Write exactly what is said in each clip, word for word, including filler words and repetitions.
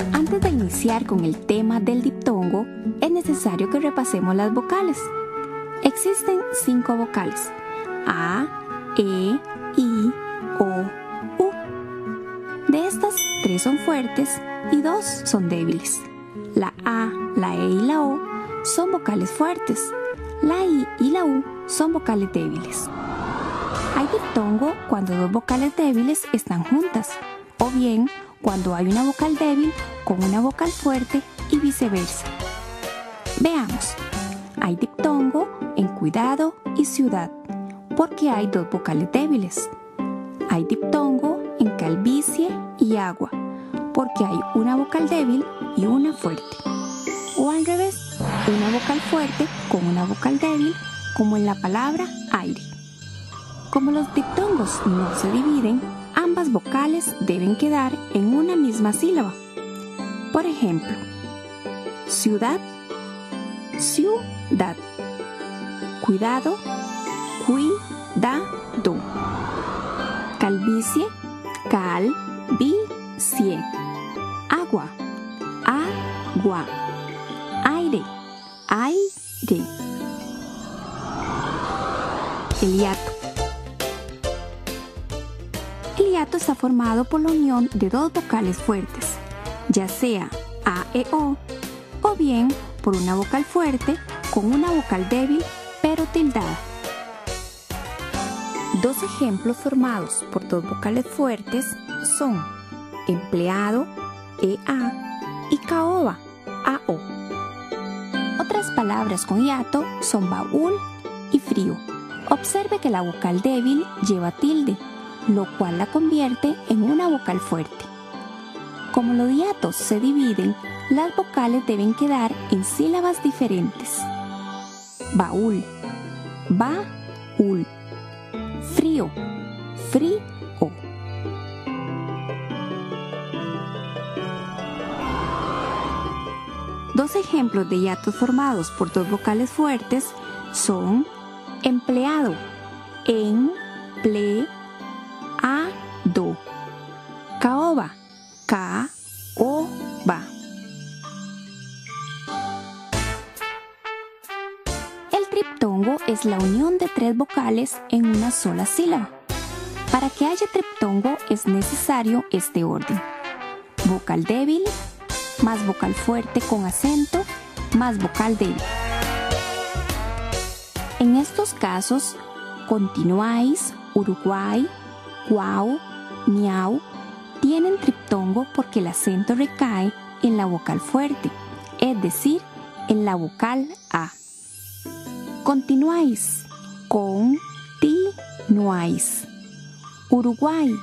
Antes de iniciar con el tema del diptongo, es necesario que repasemos las vocales. Existen cinco vocales: A, E, I, O, U. De estas, tres son fuertes y dos son débiles. La A, la E y la O son vocales fuertes. La I y la U son vocales débiles. Hay diptongo cuando dos vocales débiles están juntas, o bien cuando hay una vocal débil con una vocal fuerte y viceversa. Veamos. Hay diptongo en cuidado y ciudad, porque hay dos vocales débiles. Hay diptongo en calvicie y agua, porque hay una vocal débil y una fuerte. O al revés, una vocal fuerte con una vocal débil, como en la palabra aire. Como los diptongos no se dividen, ambas vocales deben quedar en una misma sílaba. Por ejemplo, ciudad, ciudad. Cuidado, cuidado. Calvicie, calvicie. Agua, agua. Aire, aire. El hiato. El hiato está formado por la unión de dos vocales fuertes, ya sea A, E, O, o bien por una vocal fuerte con una vocal débil pero tildada. Dos ejemplos formados por dos vocales fuertes son empleado, E A, y caoba, A O. Otras palabras con hiato son baúl y frío. Observe que la vocal débil lleva tilde, lo cual la convierte en una vocal fuerte. Como los hiatos se dividen, las vocales deben quedar en sílabas diferentes. Baúl, baúl. Frío, frío. Dos ejemplos de hiatos formados por dos vocales fuertes son empleado, empleado. Caoba, caoba. El triptongo es la unión de tres vocales en una sola sílaba. Para que haya triptongo es necesario este orden: vocal débil, más vocal fuerte con acento, más vocal débil. En estos casos, continuáis, Uruguay, guau, miau, tienen triptongo porque el acento recae en la vocal fuerte, es decir, en la vocal A. Continuáis, continuáis. Uruguay,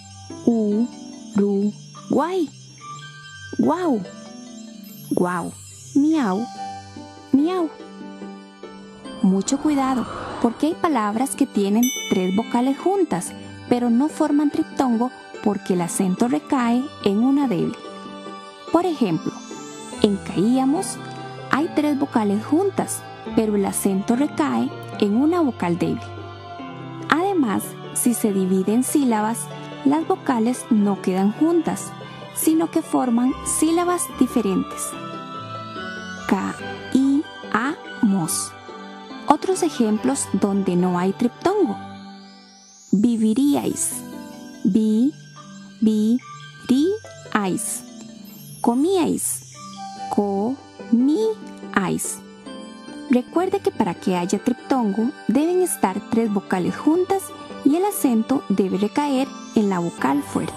Uruguay. Guau, guau. Miau, miau. Mucho cuidado, porque hay palabras que tienen tres vocales juntas, pero no forman triptongo porque el acento recae en una débil. Por ejemplo, en caíamos hay tres vocales juntas, pero el acento recae en una vocal débil. Además, si se divide en sílabas, las vocales no quedan juntas, sino que forman sílabas diferentes. Caíamos. Otros ejemplos donde no hay triptongo: viviríais, vi, viríais. Comíais, comíais. Recuerde que para que haya triptongo deben estar tres vocales juntas y el acento debe recaer en la vocal fuerte.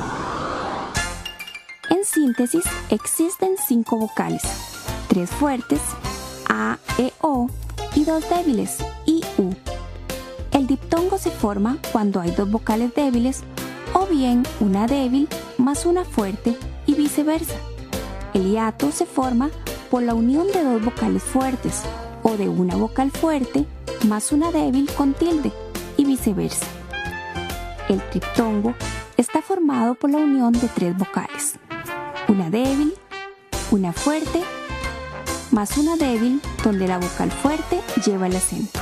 En síntesis, existen cinco vocales, tres fuertes, A, E, O, y dos débiles, I, U. El diptongo se forma cuando hay dos vocales débiles, o bien una débil más una fuerte y viceversa. El hiato se forma por la unión de dos vocales fuertes, o de una vocal fuerte más una débil con tilde y viceversa. El triptongo está formado por la unión de tres vocales: una débil, una fuerte, más una débil donde la vocal fuerte lleva el acento.